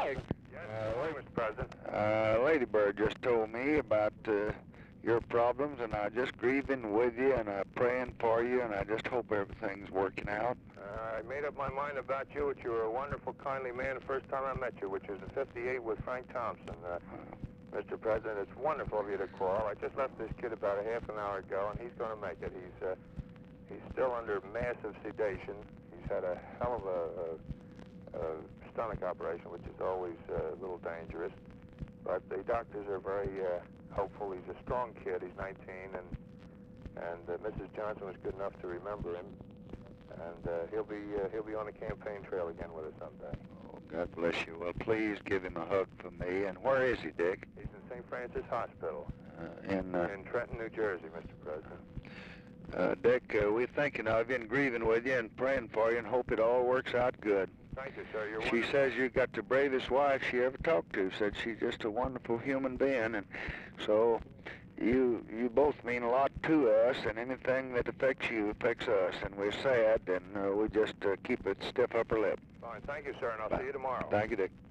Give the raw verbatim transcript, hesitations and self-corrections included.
Dick. Yes, good morning, Mister President. Uh, Ladybird just told me about uh, your problems, and I'm just grieving with you, and I'm praying for you, and I just hope everything's working out. Uh, I made up my mind about you, that you were a wonderful, kindly man the first time I met you, which was in fifty-eight with Frank Thompson. Uh, Mister President, it's wonderful of you to call. I just left this kid about a half an hour ago, and he's going to make it. He's uh, he's still under massive sedation. He's had a hell of a, a, a stomach operation, which is always uh, a little dangerous. But the doctors are very uh, hopeful. He's a strong kid. He's nineteen, and and uh, Missus Johnson was good enough to remember him. And uh, he'll be uh, he'll be on the campaign trail again with us someday. Oh, God bless you. Well, please give him a hug from me. And where is he, Dick? He's in Saint Francis Hospital Uh, in uh, in Trenton, New Jersey, Mister President. uh, Dick, uh, we're thinking of you and grieving with you and praying for you and hope it all works out good. Thank you, sir. You're She wonderful. says you got the bravest wife she ever talked to. Said she's just a wonderful human being, and so you you both mean a lot to us, and anything that affects you affects us, and we're sad, and uh, we just uh, keep a stiff upper lip. Fine. Thank you, sir, and I'll Bye. see you tomorrow. Thank you, Dick.